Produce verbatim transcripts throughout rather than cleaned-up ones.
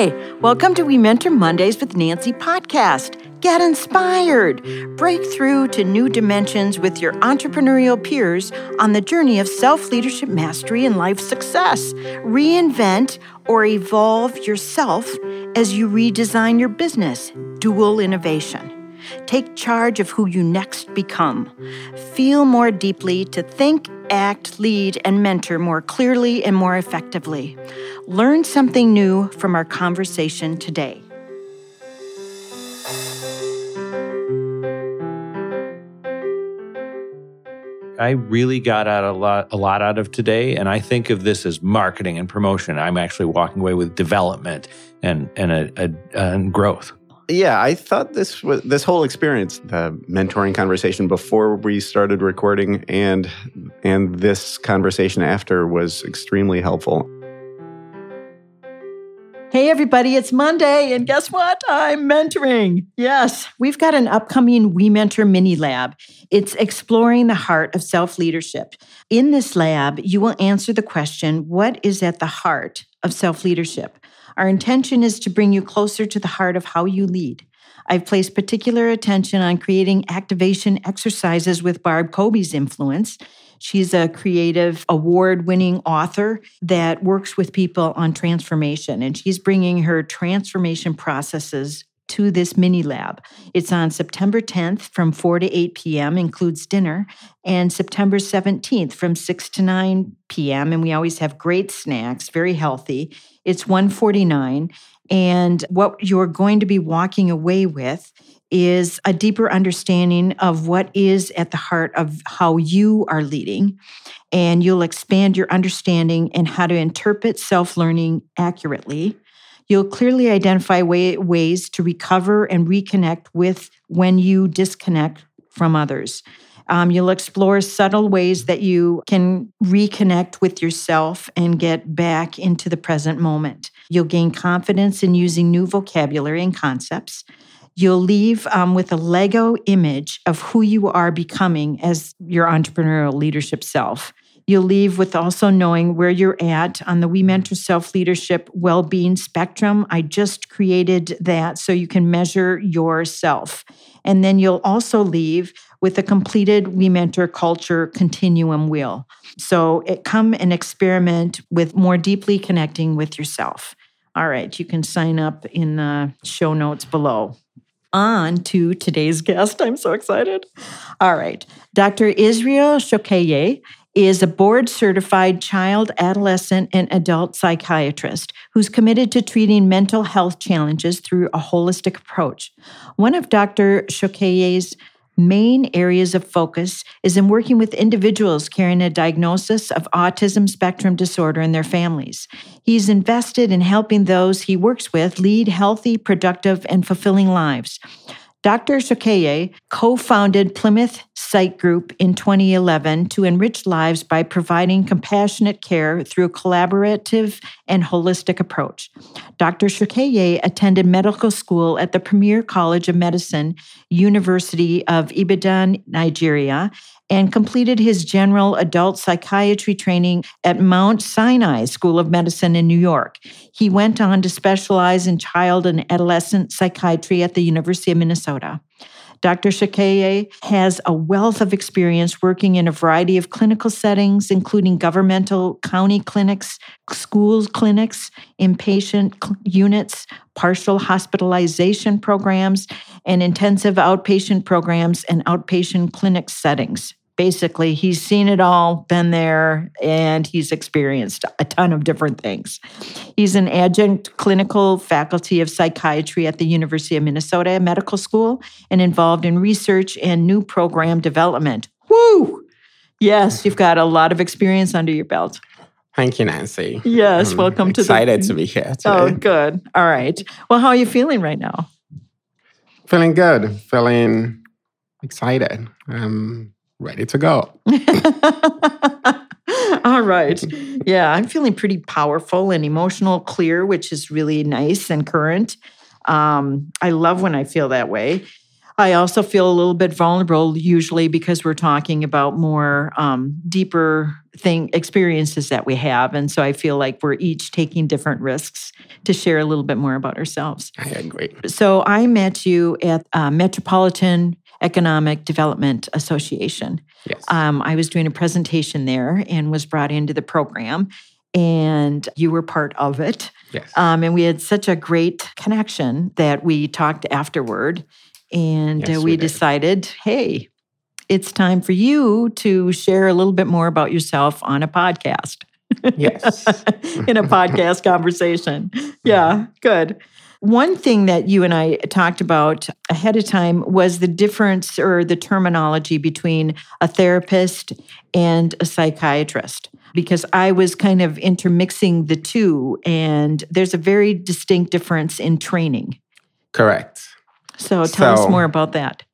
Hi, welcome to We Mentor Mondays with Nancy podcast. Get inspired. Break through to new dimensions with your entrepreneurial peers on the journey of self-leadership mastery and life success. Reinvent or evolve yourself as you redesign your business. Dual innovation. Take charge of who you next become. Feel more deeply to think, act, lead, and mentor more clearly and more effectively. Learn something new from our conversation today. I really got out a lot, a lot out of today, and I think of this as marketing and promotion. I'm actually walking away with development and and a, a, and growth. Yeah, I thought this was this whole experience, the mentoring conversation before we started recording and and this conversation after was extremely helpful. Hey everybody, it's Monday, and guess what? I'm mentoring. Yes, we've got an upcoming We Mentor mini lab. It's exploring the heart of self-leadership. In this lab, you will answer the question, what is at the heart of self-leadership? Our intention is to bring you closer to the heart of how you lead. I've placed particular attention on creating activation exercises with Barb Kobe's influence. She's a creative, award-winning author that works with people on transformation, and she's bringing her transformation processes to this mini lab. It's on September tenth from four to eight p.m., includes dinner, and September seventeenth from six to nine p.m., and we always have great snacks, very healthy. It's one hundred forty-nine dollars, and what you're going to be walking away with is a deeper understanding of what is at the heart of how you are leading, and you'll expand your understanding and how to interpret self-learning accurately. You'll clearly identify way, ways to recover and reconnect with when you disconnect from others. Um, you'll explore subtle ways that you can reconnect with yourself and get back into the present moment. You'll gain confidence in using new vocabulary and concepts. You'll leave um, with a Lego image of who you are becoming as your entrepreneurial leadership self. You'll leave with also knowing where you're at on the We Mentor Self-Leadership Wellbeing Spectrum. I just created that so you can measure yourself. And then you'll also leave with a completed We Mentor Culture Continuum Wheel. So it, come and experiment with more deeply connecting with yourself. All right, you can sign up in the show notes below. On to today's guest. I'm so excited. All right. Doctor Israel Shokeye is a board-certified child, adolescent, and adult psychiatrist who's committed to treating mental health challenges through a holistic approach. One of Doctor Shokeye's main areas of focus is in working with individuals carrying a diagnosis of autism spectrum disorder and their families. He's invested in helping those he works with lead healthy, productive, and fulfilling lives. Doctor Shokeye co-founded Plymouth Psych Group in twenty eleven to enrich lives by providing compassionate care through a collaborative and holistic approach. Doctor Shokeye attended medical school at the Premier College of Medicine, University of Ibadan, Nigeria, and completed his general adult psychiatry training at Mount Sinai School of Medicine in New York. He went on to specialize in child and adolescent psychiatry at the University of Minnesota. Doctor Shokeye has a wealth of experience working in a variety of clinical settings, including governmental county clinics, schools clinics, inpatient cl- units, partial hospitalization programs, and intensive outpatient programs and outpatient clinic settings. Basically, he's seen it all, been there, and he's experienced a ton of different things. He's an adjunct clinical faculty of psychiatry at the University of Minnesota Medical School and involved in research and new program development. Woo! Yes, you've got a lot of experience under your belt. Thank you, Nancy. Yes, I'm welcome to the... Excited to be here today. Oh, good. All right. Well, how are you feeling right now? Feeling good. Feeling excited. Um. Ready to go. All right. Yeah, I'm feeling pretty powerful and emotional, clear, which is really nice and current. Um, I love when I feel that way. I also feel a little bit vulnerable usually because we're talking about more um, deeper thing experiences that we have. And so I feel like we're each taking different risks to share a little bit more about ourselves. I agree. So I met you at uh, Metropolitan Economic Development Association. Yes. Um, I was doing a presentation there and was brought into the program, and you were part of it. Yes. Um, and we had such a great connection that we talked afterward, and Yes, uh, we we did. decided, hey, it's time for you to share a little bit more about yourself on a podcast. Yes. In a podcast conversation. Yeah, good. One thing that you and I talked about ahead of time was the difference or the terminology between a therapist and a psychiatrist, because I was kind of intermixing the two, and there's a very distinct difference in training. Correct. So tell So- us more about that.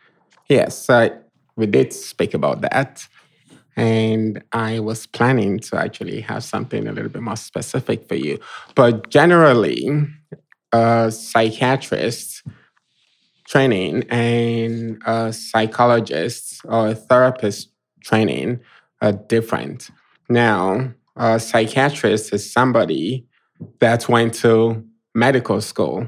Yes, uh, we did speak about that. And I was planning to actually have something a little bit more specific for you. But generally, a psychiatrist training and a psychologist or a therapist training are different. Now, a psychiatrist is somebody that went to medical school,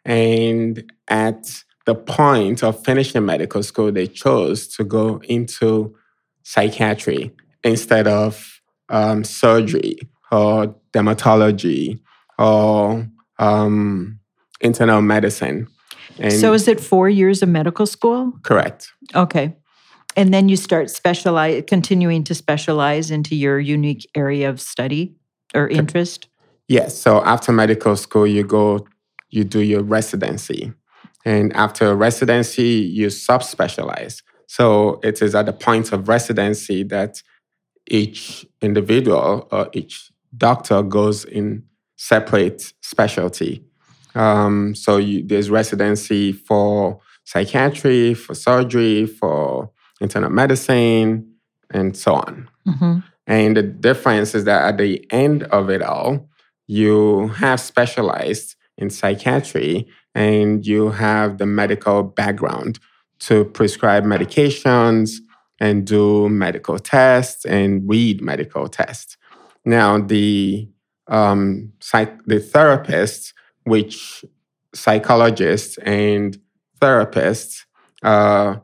and at the point of finishing medical school, they chose to go into psychiatry instead of um, surgery or dermatology or um, internal medicine. And So is it four years of medical school? correct. Okay. And then you start specialize, continuing to specialize into your unique area of study or interest? Yes. So after medical school, you go, you do your residency. And after residency, you subspecialize. So it is at the point of residency that each individual or each doctor goes in separate specialty. Um, so you, there's residency for psychiatry, for surgery, for internal medicine, and so on. Mm-hmm. And the difference is that at the end of it all, you have specialized in psychiatry and you have the medical background to prescribe medications and do medical tests and read medical tests. Now, the um, psych- the therapists, which psychologists and therapists are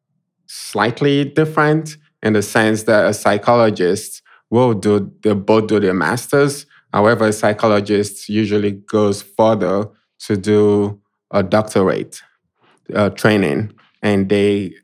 slightly different in the sense that a psychologist will do, they both do their masters. However, a psychologist usually goes further to do a doctorate uh, training, and they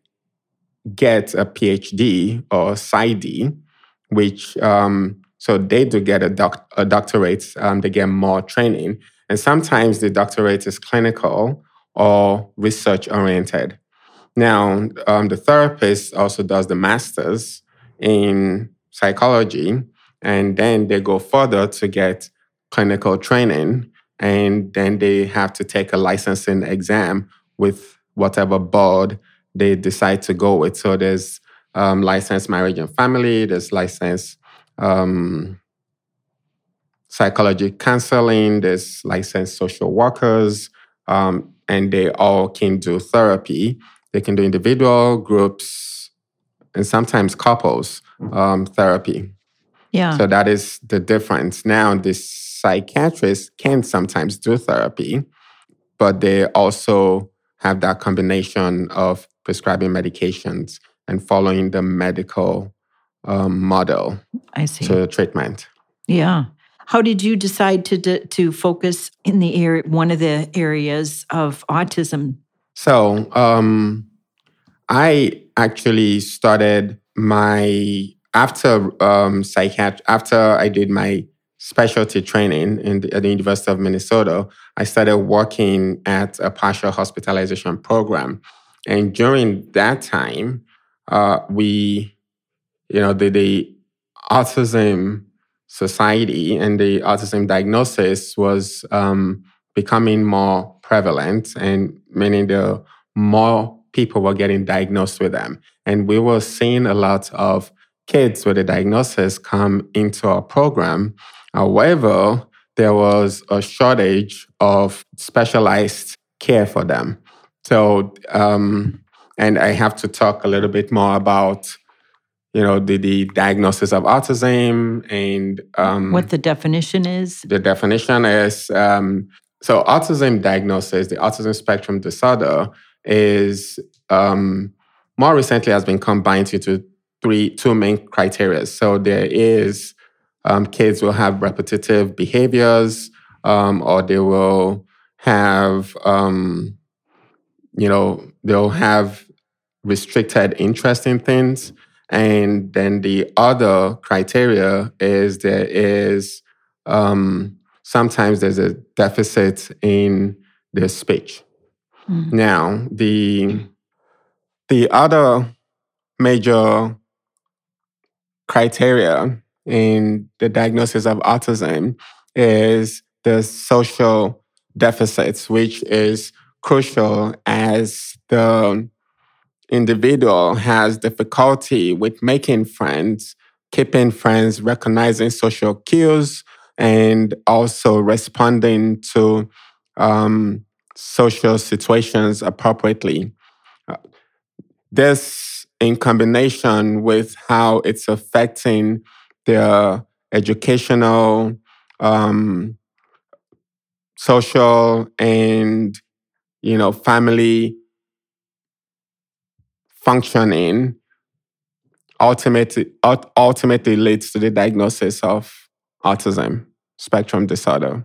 get a PhD or PsyD, which, um, so they do get a, doc- a doctorate, um, they get more training. And sometimes the doctorate is clinical or research-oriented. Now, um, the therapist also does the master's in psychology, and then they go further to get clinical training, and then they have to take a licensing exam with whatever board they decide to go with. So there's um, licensed marriage and family, there's licensed um, psychology counseling, there's licensed social workers, um, and they all can do therapy. They can do individual, groups, and sometimes couples um, therapy. Yeah. So that is the difference. Now, the psychiatrists can sometimes do therapy, but they also have that combination of prescribing medications and following the medical um, model I see. to treatment. Yeah. How did you decide to d- to focus in the area, one of the areas of autism? So um, I actually started my after um, psychiatry after I did my specialty training in the, at the University of Minnesota. I started working at a partial hospitalization program, and during that time, uh, we, you know, the, the autism society and the autism diagnosis was um, becoming more prevalent, and meaning the more people were getting diagnosed with them. And we were seeing a lot of kids with a diagnosis come into our program. However, there was a shortage of specialized care for them. So, um, and I have to talk a little bit more about, you know, the, the diagnosis of autism and um, what the definition is. The definition is um, so autism diagnosis, the autism spectrum disorder, is um, more recently has been combined into three two main criteria. So there is um, kids will have repetitive behaviors, um, or they will have um, you know they'll have restricted interest in things. And then the other criteria is there is um, sometimes there's a deficit in their speech. Mm. Now, the the other major criteria in the diagnosis of autism is the social deficits, which is crucial as the individual has difficulty with making friends, keeping friends, recognizing social cues, and also responding to um, social situations appropriately. Uh, this, in combination with how it's affecting their educational, um, social, and you know, family functioning ultimately ultimately leads to the diagnosis of autism spectrum disorder.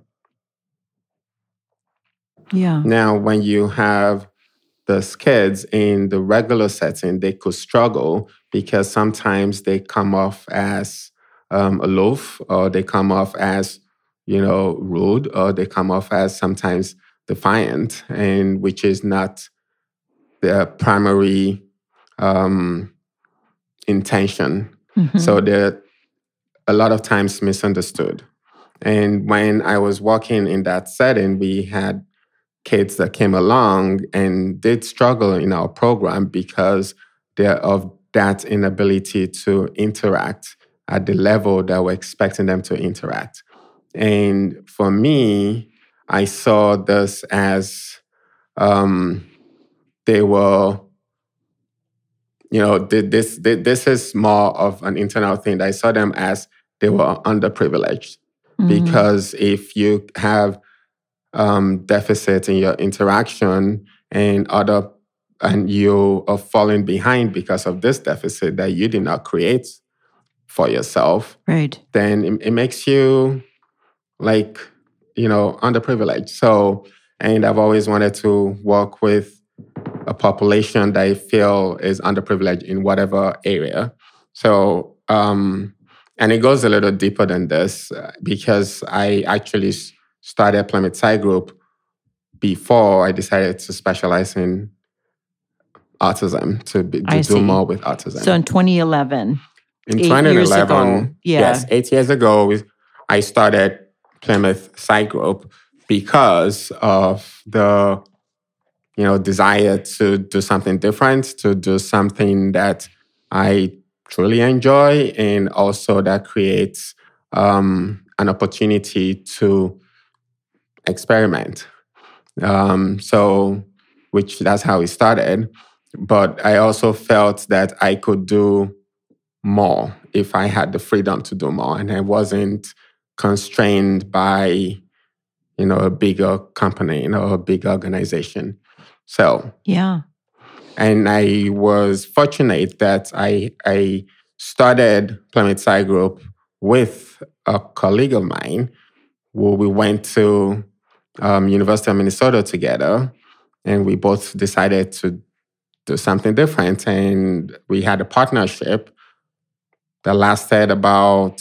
Yeah. Now, when you have those kids in the regular setting, they could struggle because sometimes they come off as um, aloof, or they come off as, you know, rude, or they come off as sometimes defiant, and which is not their primary um, intention. Mm-hmm. So they're a lot of times misunderstood. And when I was working in that setting, we had kids that came along and did struggle in our program because they're of that inability to interact at the level that we're expecting them to interact. And for me, I saw this as um, they were, you know, this, this is more of an internal thing. I saw them as they were underprivileged. Mm-hmm. Because if you have um, deficit in your interaction and other, and you are falling behind because of this deficit that you did not create for yourself, right? Then it, it makes you like, you know, underprivileged. So, and I've always wanted to work with a population that I feel is underprivileged in whatever area. So, um, and it goes a little deeper than this uh, because I actually started Plymouth Psych Group before I decided to specialize in autism, to, be, to do more with autism. So in twenty eleven, in eight twenty eleven, years ago, yeah. yes, eight years ago, I started Plymouth Psych Group because of the, you know, desire to do something different, to do something that I truly enjoy, and also that creates um, an opportunity to experiment. Um, so, which that's how it started. But I also felt that I could do more if I had the freedom to do more, and I wasn't constrained by, you know, a bigger company, you know, a big organization. So, yeah. And I was fortunate that I I started Plymouth Psych Group with a colleague of mine, where we went to um, University of Minnesota together, and we both decided to do something different. And we had a partnership that lasted about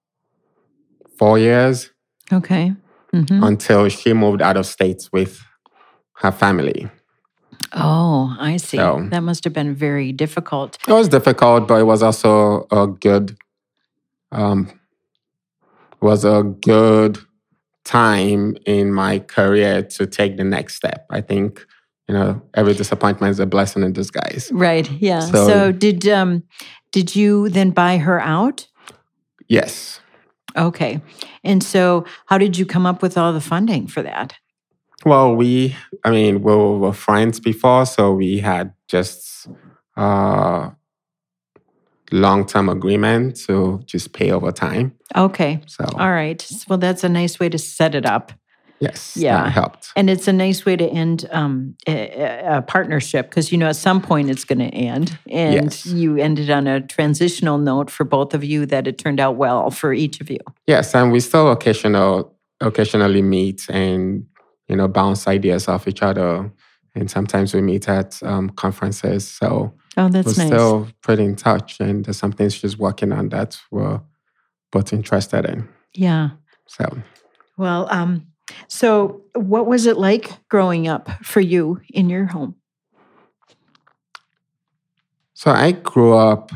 four years. Okay. Mm-hmm. Until she moved out of state with her family. Oh, I see. So, that must have been very difficult. It was difficult, but it was also a good, um, was a good time in my career to take the next step. I think, you know, every disappointment is a blessing in disguise. Right. Yeah. So, so did um, did you then buy her out? Yes. Okay. And so how did you come up with all the funding for that? Well, we, I mean, we were friends before, so we had just uh, long-term agreement to just pay over time. Okay. So, all right. Well, that's a nice way to set it up. yes, Yeah. that helped. And it's a nice way to end um, a, a partnership because, you know, at some point it's going to end. And Yes. you ended on a transitional note for both of you that it turned out well for each of you. Yes, and we still occasional, occasionally meet and, you know, bounce ideas off each other. And sometimes we meet at um, conferences. So Oh, that's we're nice. still pretty in touch. And there's some things she's working on that we're both interested in. Yeah. So, Well, um, so what was it like growing up for you in your home? so I grew up,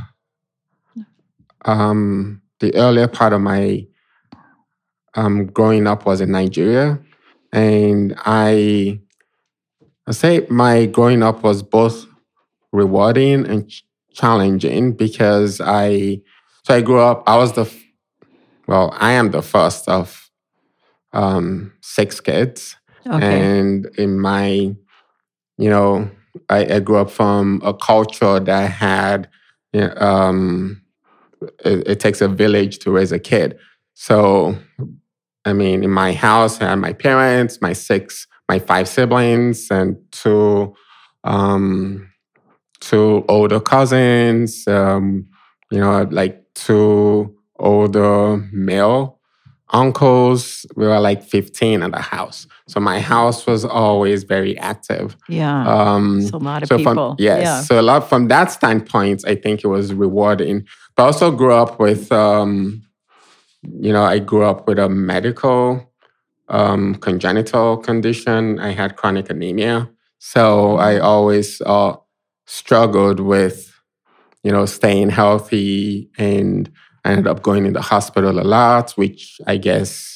um, the earlier part of my um, growing up was in Nigeria. And I, I say my growing up was both rewarding and ch- challenging because I, so I grew up, I was the, f- well, I am the first of um, six kids. Okay. And in my, you know, I, I grew up from a culture that had, you know, um, it, it takes a village to raise a kid. So, I mean, in my house, I had my parents, my six, my five siblings, and two, um, two older cousins. Um, you know, like two older male uncles. We were like fifteen in the house, so my house was always very active. Yeah. Um, It's a lot of so people. From, yes, Yeah. so a lot from that standpoint, I think it was rewarding. But I also grew up with, um, you know, I grew up with a medical um, congenital condition. I had chronic anemia, so I always uh, struggled with, you know, staying healthy, and I ended up going in the hospital a lot, which I guess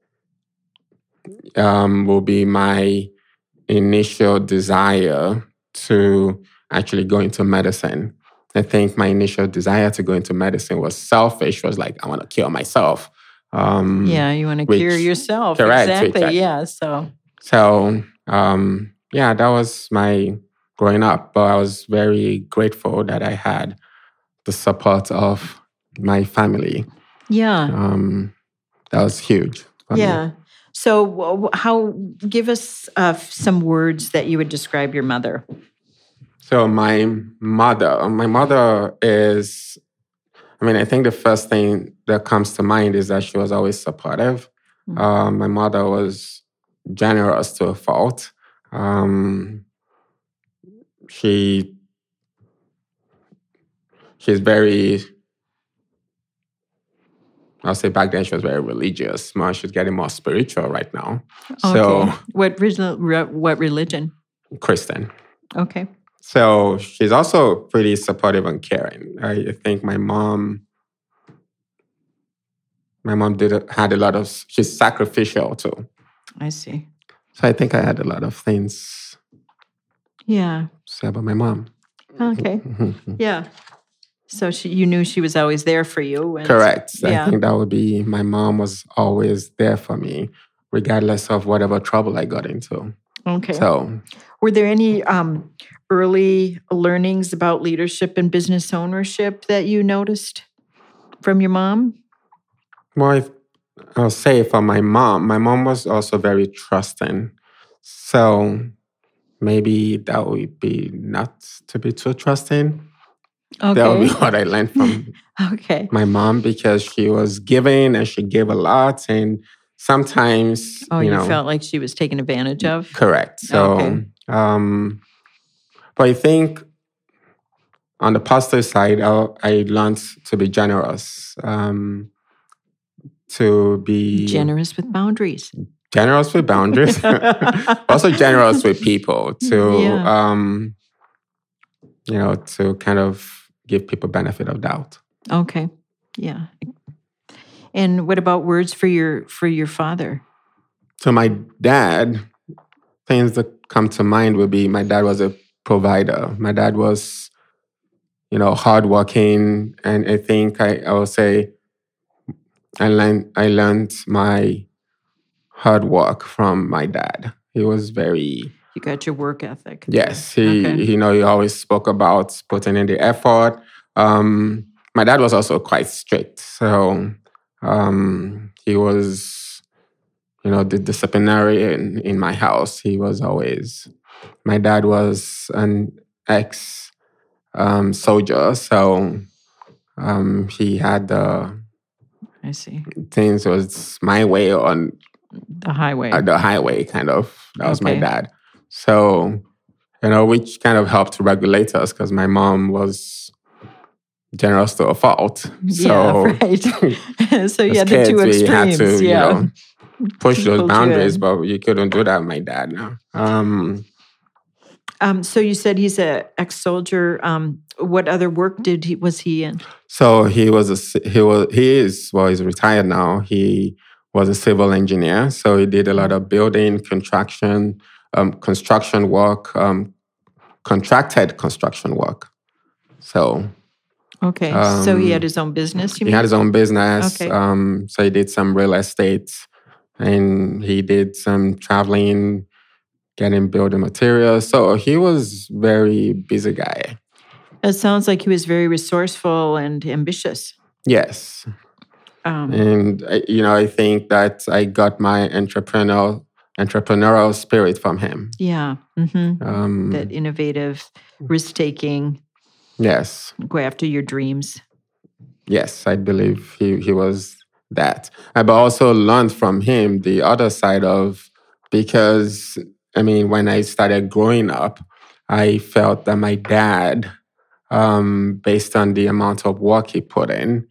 um, will be my initial desire to actually go into medicine. I think my initial desire to go into medicine was selfish, was like, I want to cure myself. Um, Yeah, you want to which- cure yourself. correct, which Exactly. I- Yeah. So, So, um, yeah, that was my growing up. But I was very grateful that I had the support of my family. yeah. Um, that was huge. for me. Yeah. So, wh- how, give us uh, some words that you would describe your mother. So my mother, my mother is, I mean, I think the first thing that comes to mind is that she was always supportive. Mhm. Um, my mother was generous to a fault. Um, she, she's very, I'll say back then she was very religious. Now she's getting more spiritual right now. So Okay. What, relig- re- what religion? Christian. Okay. So she's also pretty supportive and caring. I, I think my mom, my mom did a, had a lot of. She's sacrificial too. I see. So I think I had a lot of things Yeah. to say about my mom. Okay. Mhm. Yeah. So she, you knew she was always there for you. And, Correct. Yeah. I think that would be. My mom was always there for me, regardless of whatever trouble I got into. Okay. So Were there any um, early learnings about leadership and business ownership that you noticed from your mom? Well, I- I'll say for my mom, my mom was also very trusting. So maybe that would be not to be too trusting. That would be Okay. what I learned from Okay. my mom, because she was giving and she gave a lot. And sometimes, Oh, you you, know, felt like she was taken advantage of? correct. So, Okay. um, but I think on the positive side, I, I learned to be generous, um, to be Generous with boundaries. generous with boundaries, also generous with people, to, Yeah. um, you know, to kind of give people benefit of doubt. Okay. Yeah. And what about words for your for your father? So my dad, things that come to mind would be my dad was a provider. My dad was, you know, hardworking, and I think I, I will say I learned I learned my hard work from my dad. He was very... You got your work ethic. Yes. He, okay. you know, he always spoke about putting in the effort. Um, my dad was also quite strict. So um, he was, you know, the disciplinarian in my house. He was always... My dad was an ex-soldier, um, so um, he had the... I see. Things was my way on the highway. Uh, the highway, kind of. That was okay. my dad. So, you know, which kind of helped regulate us because my mom was generous to a fault. So, yeah, right. So you had the two kids, extremes. We had to, yeah. you know, push those Pulled boundaries, you but you couldn't do that with my dad now. Um, um, so you said he's an ex-soldier. Um, what other work did he was he in? So he was a he was he is well he's retired now. He was a civil engineer, so he did a lot of building, construction, um, construction work, um, contracted construction work. So okay, um, so he had his own business. You he mean? had his own business. Okay. Um, so he did some real estate, and he did some traveling, getting building materials. So he was very busy guy. It sounds like he was very resourceful and ambitious. Yes. Um, and, you know, I think that I got my entrepreneurial, entrepreneurial spirit from him. Yeah. Mm-hmm. Um, that innovative, risk-taking. Yes. Go after your dreams. Yes, I believe he, he was that. But also learned from him the other side of, because, I mean, when I started growing up, I felt that my dad... Um, based on the amount of work he put in,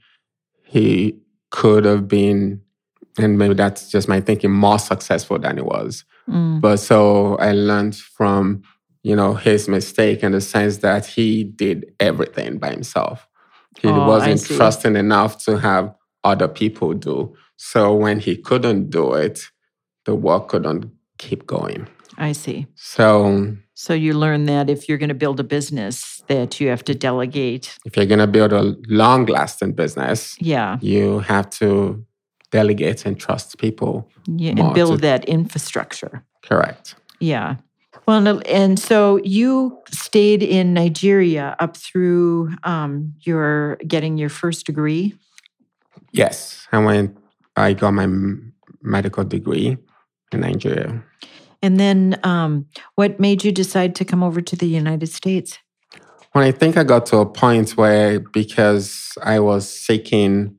he could have been, and maybe that's just my thinking, more successful than he was. Mm. But so I learned from, you know, his mistake in the sense that he did everything by himself. He oh, wasn't trusting enough to have other people do. So when he couldn't do it, the work couldn't keep going. I see. So... So you learn that if you're going to build a business, that you have to delegate. If you're going to build a long-lasting business, yeah, you have to delegate and trust people. Yeah, and build to... that infrastructure. Correct. Yeah. Well, and so you stayed in Nigeria up through um, your getting your first degree? Yes. I went, I got my medical degree in Nigeria. And then um, what made you decide to come over to the United States? Well, I think I got to a point where, because I was seeking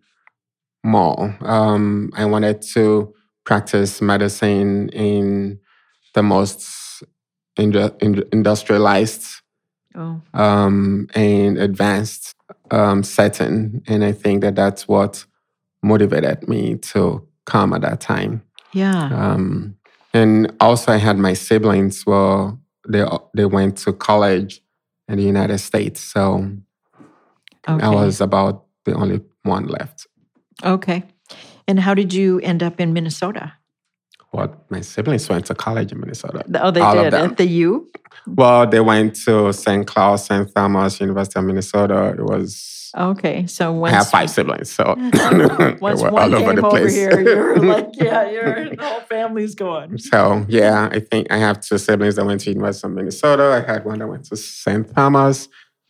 more, um, I wanted to practice medicine in the most indu- industrialized oh. um, and advanced um, setting. And I think that that's what motivated me to come at that time. Yeah. Um, And also, I had my siblings. Well, they they went to college in the United States, so okay. I was about the only one left. Okay. And how did you end up in Minnesota? Well, my siblings went to college in Minnesota. Oh, they All did? At the U? Well, they went to Saint Cloud, Saint Thomas, University of Minnesota. It was... Okay, so once... I have five siblings, so once they were one all over came the over place. here, you were like, yeah, you're, the whole family's going. So, yeah, I think I have two siblings that went to University of Minnesota. I had one that went to Saint Thomas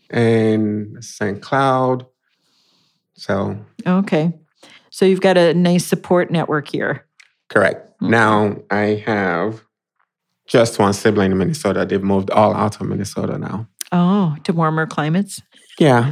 and Saint Cloud. So... Okay. So you've got a nice support network here. Correct. Mm-hmm. Now, I have just one sibling in Minnesota. They've moved all out of Minnesota now. Oh, to warmer climates? Yeah.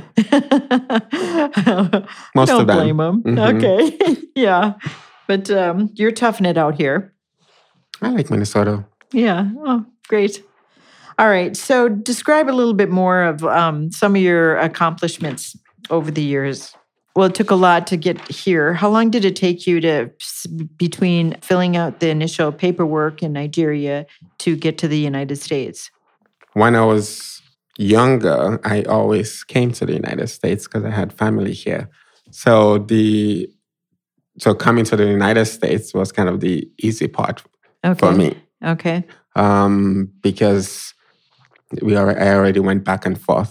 Most Don't of them. blame them. Mm-hmm. Okay. Yeah. But um, you're toughing it out here. I like Minnesota. Yeah. Oh, great. All right. So describe a little bit more of um, some of your accomplishments over the years. Well, it took a lot to get here. How long did it take you to, between filling out the initial paperwork in Nigeria to get to the United States? When I was younger, I always came to the United States because I had family here. So the so coming to the United States was kind of the easy part okay. for me. Okay. Um, because we are, I already went back and forth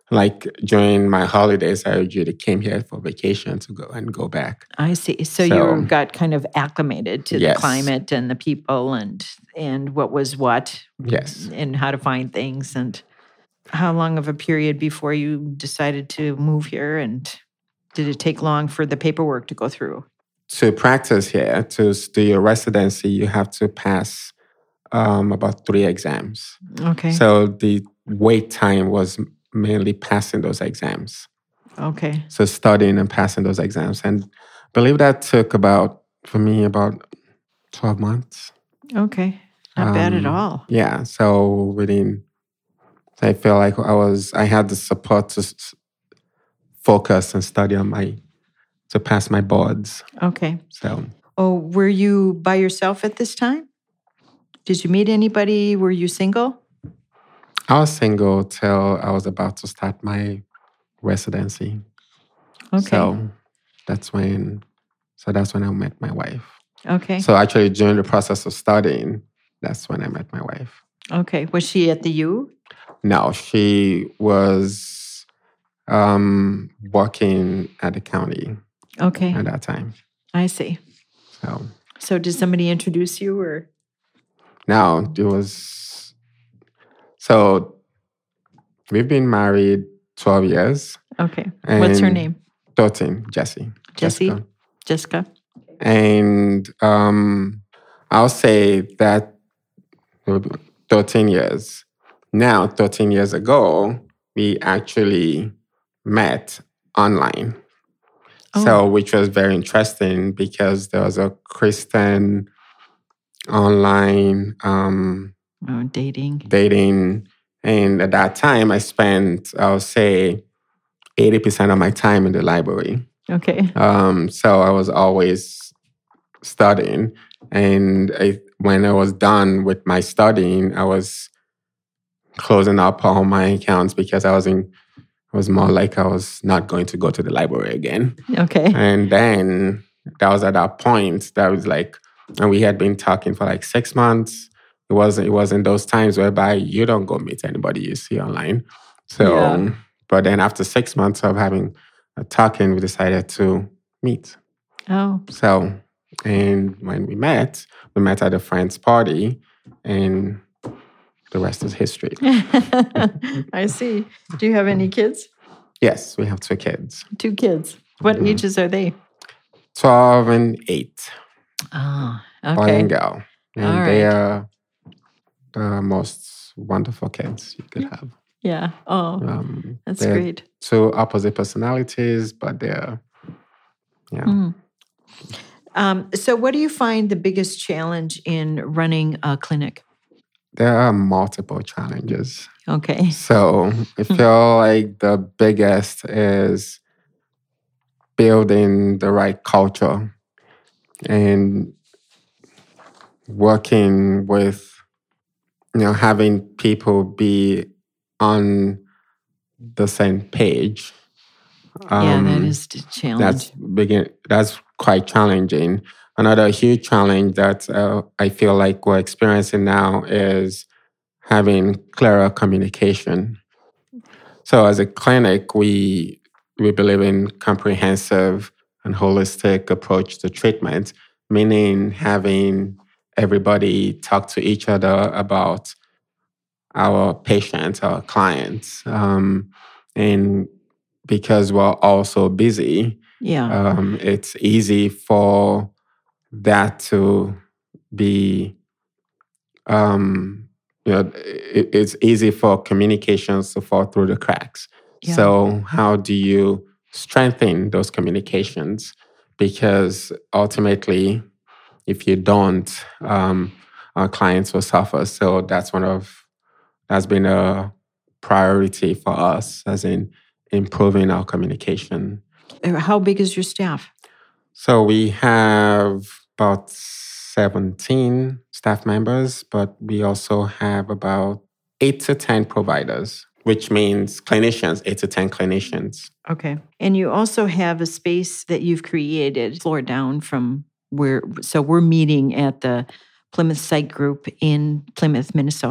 Like during my holidays, I usually came here for vacation to go and go back. I see. So, So- you got kind of acclimated to the Yes. climate and the people and and what was what Yes. and how to find things. And how long of a period before you decided to move here? And did it take long for the paperwork to go through? To practice here, to s- do your residency, you have to pass um, about three exams. Okay. So the wait time was mainly passing those exams. Okay. So studying and passing those exams. And I believe that took about, for me, about twelve months. Okay. Not bad at Um, all. Yeah. So within, I feel like I was, I had the support to s- focus and study on my, to pass my boards. Okay. So Oh, were you by yourself at this time? Did you meet anybody? Were you single? I was single till I was about to start my residency. Okay. So that's when, so that's when I met my wife. Okay. So actually, during the process of studying, that's when I met my wife. Okay. Was she at the U? No, she was um, working at the county Okay. at that time. I see. So So did somebody introduce you or? now it was, so we've been married twelve years. Okay. What's her And name? thirteen, Jessie. Jessie? Jessica. Jessica? And um, I'll say that thirteen years. Now, thirteen years ago, we actually met online. Oh. So, which was very interesting because there was a Christian online um, Oh, dating. dating. And at that time, I spent, I'll say, eighty percent of my time in the library. Okay. Um, so I was always studying. And I, when I was done with my studying, I was closing up all my accounts because I was in, it was more like I was not going to go to the library again. Okay. And then that was at that point that was like, and we had been talking for like six months. It wasn't, it wasn't those times whereby you don't go meet anybody you see online. So, Yeah. but then after six months of having a talking, we decided to meet. Oh, So, and when we met, we met at a friend's party, and the rest is history. I see. Do you have any kids? Yes, we have two kids, Two kids. What Mhm. ages are they? twelve and eight, Oh, boy okay. and girl. And All they right. are the most wonderful kids you could have. Yeah. Oh, Um, that's they're great. two opposite personalities, but they're, yeah. Mm. Um, so, what do you find the biggest challenge in running a clinic? There are multiple challenges. Okay. So I feel like the biggest is building the right culture and working with, you know, having people be on the same page. yeah, that Um, is a challenge. That's begin. That's quite challenging. Another huge challenge that uh, I feel like we're experiencing now is having clearer communication. So, as a clinic, we we believe in comprehensive and holistic approach to treatment, meaning having everybody talk to each other about our patients, our clients, um, and because we're all so busy, yeah. um, it's easy for that to be, um, you know, it, it's easy for communications to fall through the cracks. Yeah. So, how do you strengthen those communications? Because ultimately, if you don't, um, our clients will suffer. So, that's one of that's been a priority for us, as in improving our communication. How big is your staff? So we have about seventeen staff members, but we also have about eight to ten providers, which means clinicians, eight to ten clinicians. Okay. And you also have a space that you've created, floor down from where, so we're meeting at the Plymouth Site Group in Plymouth, Minnesota.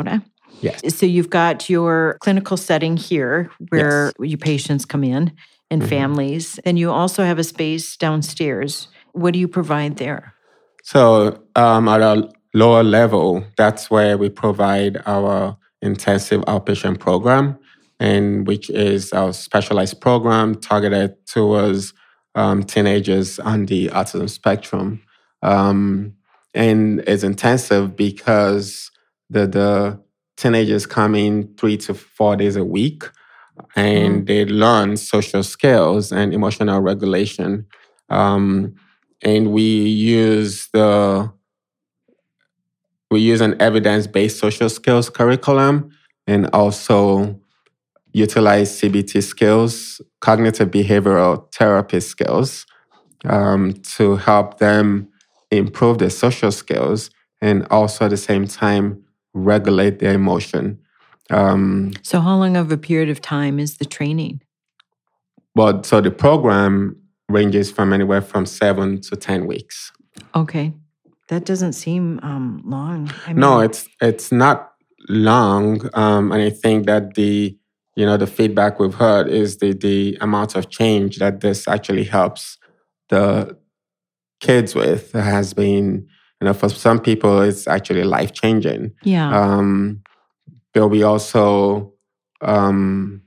Yes. So you've got your clinical setting here where Yes. your patients come in and Mhm. families. And you also have a space downstairs. What do you provide there? So um, at a lower level, that's where we provide our intensive outpatient program, and which is our specialized program targeted towards um, teenagers on the autism spectrum. Um, and it's intensive because the the teenagers come in three to four days a week, and Mm. they learn social skills and emotional regulation. Um, and we use the we use an evidence-based social skills curriculum, and also utilize C B T skills, cognitive behavioral therapy skills, um, to help them improve their social skills and also at the same time regulate their emotion. Um, So how long of a period of time is the training? but so the program ranges from anywhere from seven to ten weeks. Okay. That doesn't seem um, long. I mean, No, it's it's not long, um, and I think that the you know the feedback we've heard is the the amount of change that this actually helps the kids with has been, you know, for some people it's actually life changing. yeah. Um, but we also um,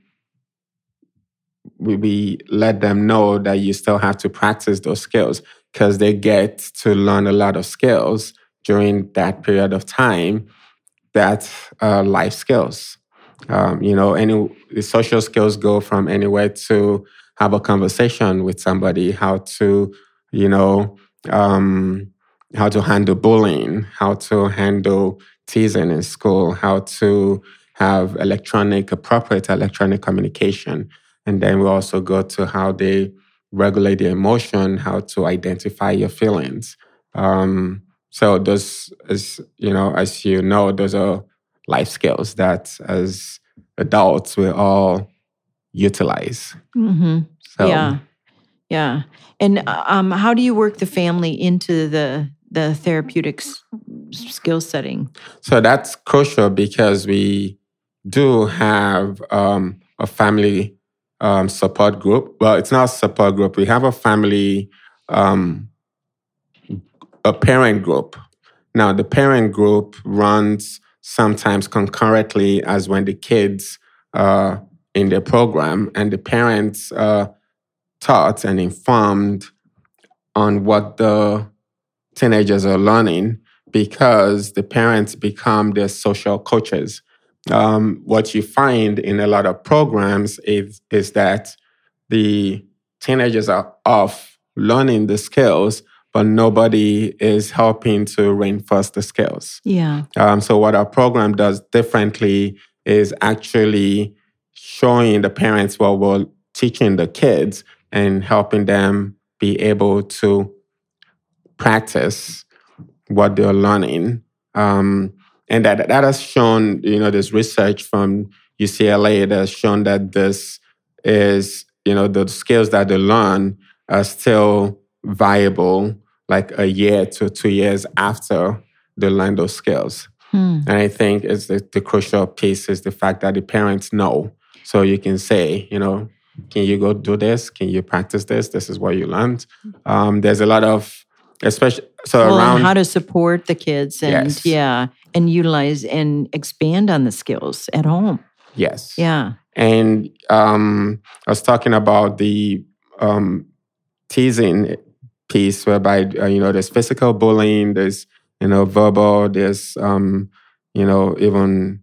we, we let them know that you still have to practice those skills because they get to learn a lot of skills during that period of time that uh, life skills. Um, you know, any the social skills go from anywhere to have a conversation with somebody, how to, you know, um, how to handle bullying, how to handle teasing in school, how to have electronic, appropriate electronic communication. And then we also go to how they regulate their emotion, how to identify your feelings. Um, so those, as you know, as you know, those are life skills that as adults we all utilize. Mm-hmm. So Yeah. Yeah. And um, how do you work the family into the the therapeutics skill setting? So that's crucial because we do have um, a family um, support group. Well, it's not a support group. We have a family, um, a parent group. Now, the parent group runs sometimes concurrently as when the kids are in the program, and the parents are taught and informed on what the teenagers are learning because the parents become their social coaches. Um, what you find in a lot of programs is, is that the teenagers are off learning the skills, but nobody is helping to reinforce the skills. Yeah. Um, so what our program does differently is actually showing the parents what we're teaching the kids and helping them be able to practice what they're learning. Um, and that, that has shown, you know, there's research from U C L A that has shown that this is, you know, the skills that they learn are still viable like a year to two years after they learn those skills. Hmm. And I think it's the, the crucial piece is the fact that the parents know. So you can say, you know, can you go do this? Can you practice this? This is what you learned. Um, there's a lot of, especially, so well, around... and how to support the kids and, Yes. yeah, and utilize and expand on the skills at home. Yes. Yeah. And um, I was talking about the um, teasing piece whereby, uh, you know, there's physical bullying, there's, you know, verbal, there's, um, you know, even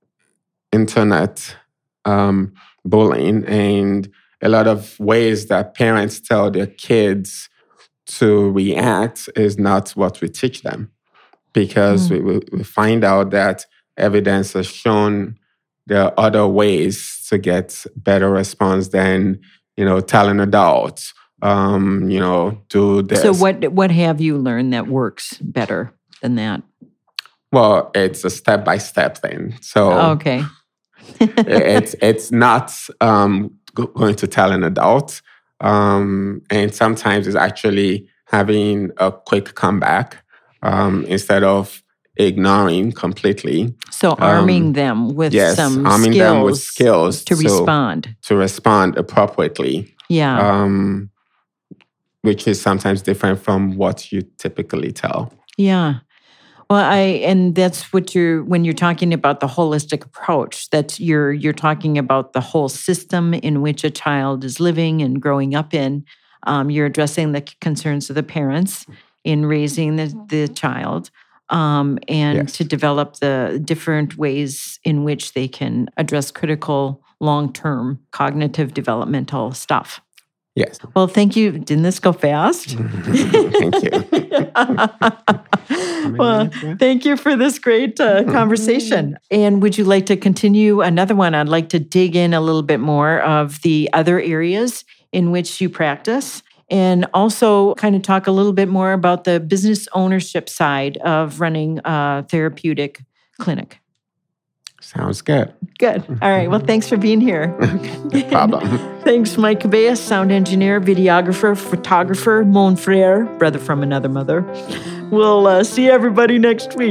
internet um, bullying, and a lot of ways that parents tell their kids to react is not what we teach them, because mm. we, we find out that evidence has shown there are other ways to get better response than, you know, telling adults, um, you know, do this. So what what have you learned that works better than that? Well, it's a step-by-step thing. So okay. it's it's not um, going to tell an adult. Um, and sometimes it's actually having a quick comeback um, instead of ignoring completely. So arming Um, them with yes, some arming skills, them with skills to so- respond. to respond appropriately, Yeah. um, which is sometimes different from what you typically tell. Yeah. Well, I and that's what you're when you're talking about the holistic approach. That's you're you're talking about the whole system in which a child is living and growing up in. Um, you're addressing the concerns of the parents in raising the, the child, um, and Yes. to develop the different ways in which they can address critical long-term cognitive developmental stuff. Yes. Well, thank you. Didn't this go fast? Thank you. Well, thank you for this great uh, conversation. And would you like to continue another one? I'd like to dig in a little bit more of the other areas in which you practice, and also kind of talk a little bit more about the business ownership side of running a therapeutic clinic. Sounds good. Good. All right. Well, thanks for being here. No problem. Thanks, Mike Cabeas, sound engineer, videographer, photographer, mon frere, brother from another mother. We'll uh, see everybody next week.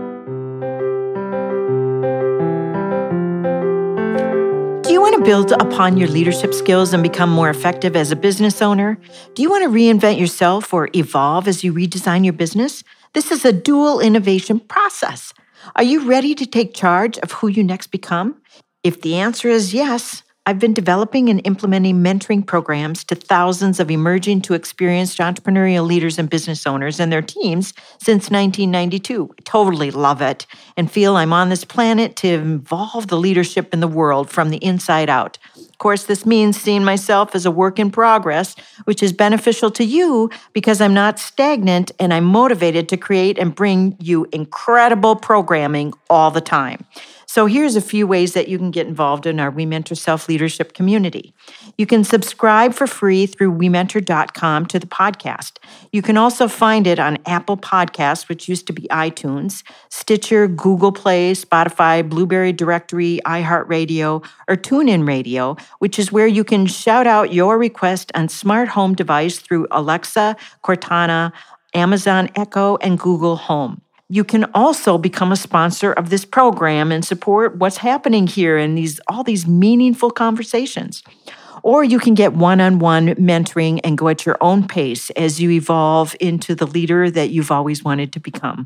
Do you want to build upon your leadership skills and become more effective as a business owner? Do you want to reinvent yourself or evolve as you redesign your business? This is a dual innovation process. Are you ready to take charge of who you next become? If the answer is yes, I've been developing and implementing mentoring programs to thousands of emerging to experienced entrepreneurial leaders and business owners and their teams since nineteen ninety-two. I totally love it and feel I'm on this planet to evolve the leadership in the world from the inside out. Of course, this means seeing myself as a work in progress, which is beneficial to you because I'm not stagnant and I'm motivated to create and bring you incredible programming all the time. So here's a few ways that you can get involved in our We Mentor Self-Leadership community. You can subscribe for free through we mentor dot com to the podcast. You can also find it on Apple Podcasts, which used to be iTunes, Stitcher, Google Play, Spotify, Blueberry Directory, iHeartRadio, or TuneIn Radio, which is where you can shout out your request on smart home device through Alexa, Cortana, Amazon Echo, and Google Home. You can also become a sponsor of this program and support what's happening here in these all these meaningful conversations. Or you can get one-on-one mentoring and go at your own pace as you evolve into the leader that you've always wanted to become.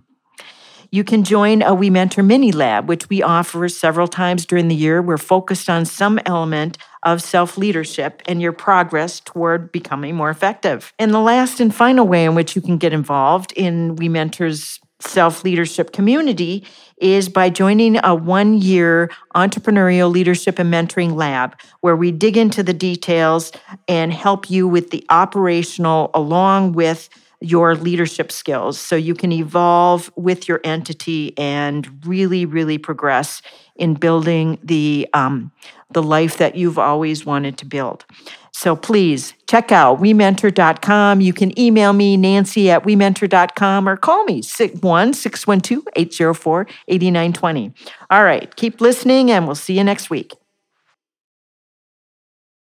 You can join a We Mentor Mini Lab, which we offer several times during the year. We're focused on some element of self-leadership and your progress toward becoming more effective. And the last and final way in which you can get involved in We Mentor's self-leadership community is by joining a one-year entrepreneurial leadership and mentoring lab where we dig into the details and help you with the operational along with your leadership skills so you can evolve with your entity and really, really progress in building the, um, the life that you've always wanted to build. So please check out we mentor dot com. You can email me, Nancy at we mentor dot com, or call me, one six one two, eight zero four, eight nine two zero. All right, keep listening, and we'll see you next week.